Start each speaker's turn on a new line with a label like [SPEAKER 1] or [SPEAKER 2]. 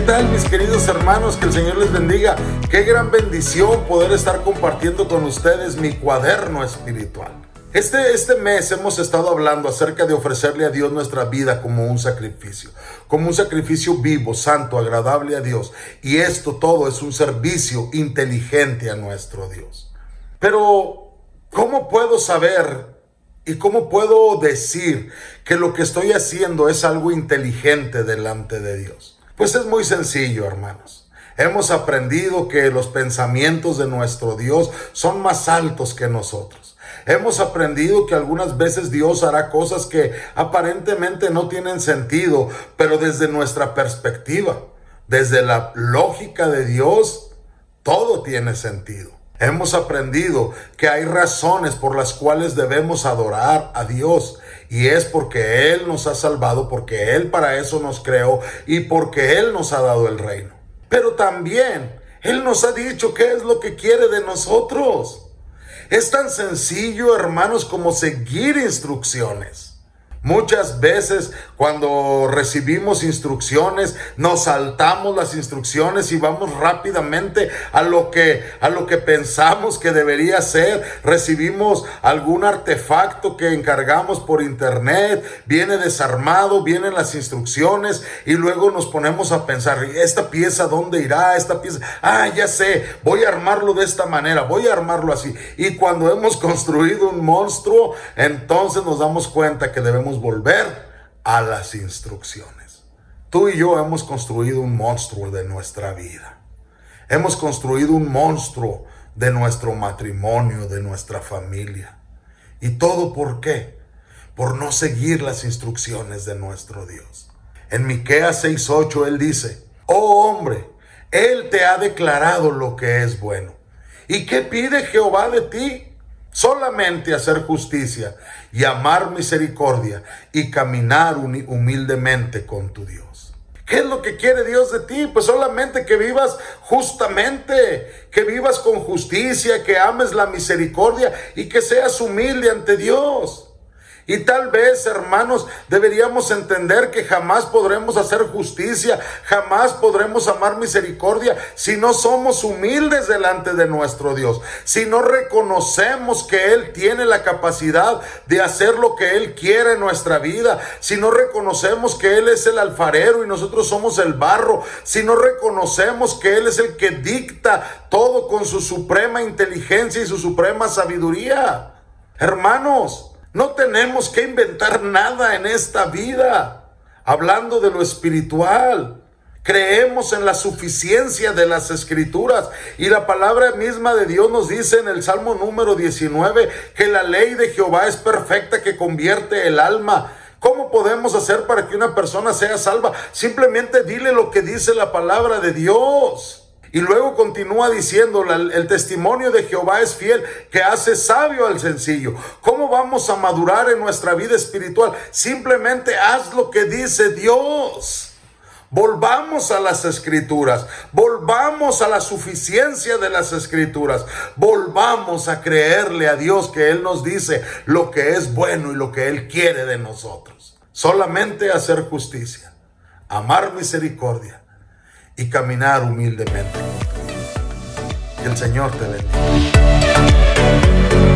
[SPEAKER 1] tal, mis queridos hermanos? Que el Señor les bendiga. Qué gran bendición poder estar compartiendo con ustedes mi cuaderno espiritual. Este mes hemos estado hablando acerca de ofrecerle a Dios nuestra vida como un sacrificio vivo, santo, agradable a Dios. Y esto todo es un servicio inteligente a nuestro Dios. Pero, ¿cómo puedo saber y cómo puedo decir que lo que estoy haciendo es algo inteligente delante de Dios? Pues es muy sencillo, hermanos. Hemos aprendido que los pensamientos de nuestro Dios son más altos que nosotros. Hemos aprendido que algunas veces Dios hará cosas que aparentemente no tienen sentido, pero desde nuestra perspectiva, desde la lógica de Dios, todo tiene sentido. Hemos aprendido que hay razones por las cuales debemos adorar a Dios, y es porque Él nos ha salvado, porque Él para eso nos creó y porque Él nos ha dado el reino. Pero también Él nos ha dicho qué es lo que quiere de nosotros. Es tan sencillo, hermanos, como seguir instrucciones. Muchas veces cuando recibimos instrucciones, nos saltamos las instrucciones y vamos rápidamente a lo que pensamos que debería ser. Recibimos algún artefacto que encargamos por internet, viene desarmado, vienen las instrucciones y luego nos ponemos a pensar, ¿esta pieza dónde irá? Esta pieza, ya sé, voy a armarlo de esta manera, voy a armarlo así. Y cuando hemos construido un monstruo, entonces nos damos cuenta que debemos volver a las instrucciones. Tú y yo hemos construido un monstruo de nuestra vida. Hemos construido un monstruo de nuestro matrimonio, de nuestra familia. ¿Y todo por qué? Por no seguir las instrucciones de nuestro Dios. En Miqueas 6:8 Él dice: oh hombre, Él te ha declarado lo que es bueno. ¿Y qué pide Jehová de ti? Solamente hacer justicia y amar misericordia y caminar humildemente con tu Dios. ¿Qué es lo que quiere Dios de ti? Pues solamente que vivas justamente, que vivas con justicia, que ames la misericordia y que seas humilde ante Dios. Y tal vez, hermanos, deberíamos entender que jamás podremos hacer justicia, jamás podremos amar misericordia si no somos humildes delante de nuestro Dios, si no reconocemos que Él tiene la capacidad de hacer lo que Él quiere en nuestra vida, si no reconocemos que Él es el alfarero y nosotros somos el barro, si no reconocemos que Él es el que dicta todo con su suprema inteligencia y su suprema sabiduría. Hermanos, no tenemos que inventar nada en esta vida. Hablando de lo espiritual, creemos en la suficiencia de las Escrituras. Y la palabra misma de Dios nos dice en el Salmo número 19 que la ley de Jehová es perfecta, que convierte el alma. ¿Cómo podemos hacer para que una persona sea salva? Simplemente dile lo que dice la palabra de Dios. Y luego continúa diciendo, el testimonio de Jehová es fiel, que hace sabio al sencillo. ¿Cómo vamos a madurar en nuestra vida espiritual? Simplemente haz lo que dice Dios. Volvamos a las Escrituras, volvamos a la suficiencia de las Escrituras, volvamos a creerle a Dios que Él nos dice lo que es bueno y lo que Él quiere de nosotros. Solamente hacer justicia, amar misericordia y caminar humildemente. Que el Señor te bendiga.